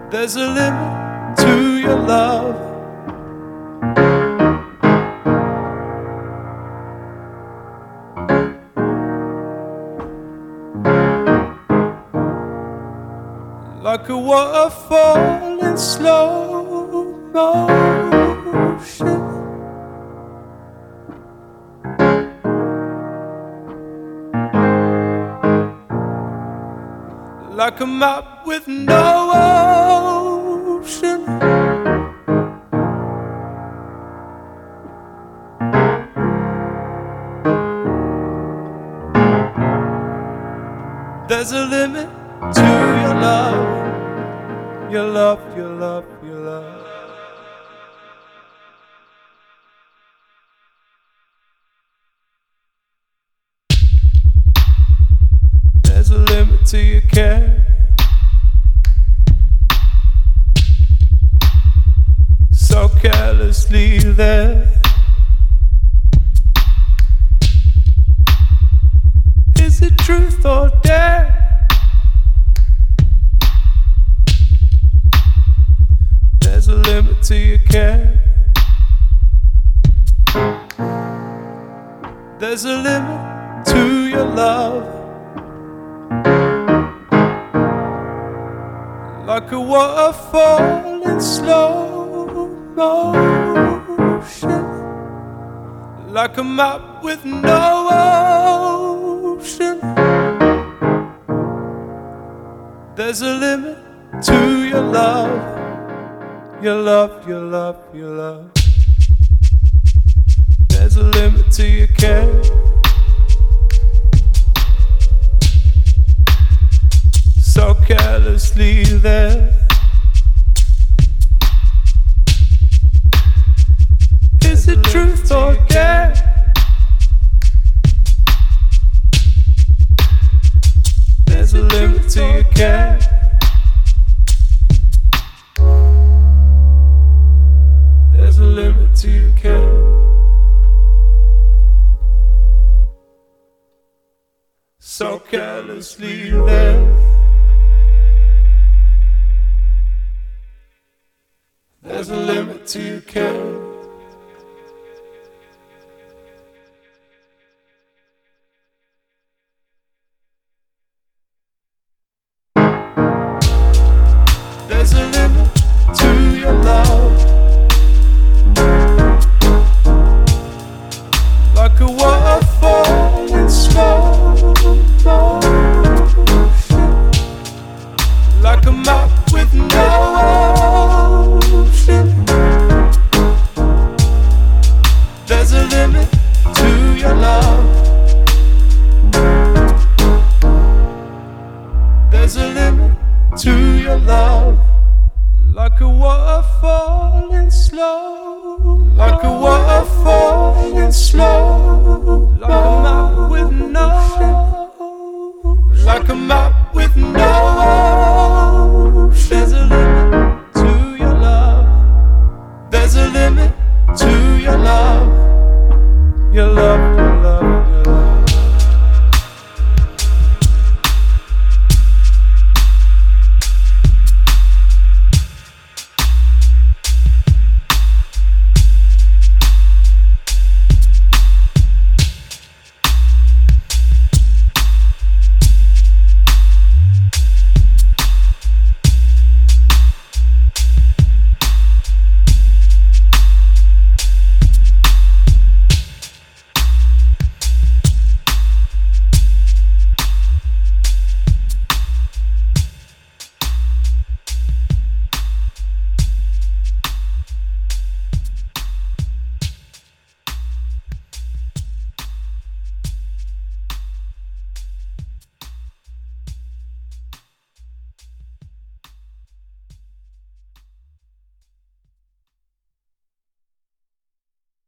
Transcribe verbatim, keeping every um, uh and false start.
There's a limit to your love. Like a waterfall in slow motion, like a map with no ocean. There's a limit to your love, your love, your love, your love. There's a limit to your care, so carelessly there. Is it truth or dare? There's a limit to your care. There's a limit to your love. Like a waterfall in slow motion, like a map with no ocean. There's a limit to your love, your love, your love, your love. There's a limit to your care, so carelessly there. Is it truth or dare? There's a limit to your care. There's a limit to your care. So carelessly there. There's a limit to your care. There's a limit to your love. Like a waterfall in slow motion, like a map with no ocean. There's a limit to your love. There's a limit to your love. Like a waterfall in slow, like a waterfall in slow, like a map with no, like a map with no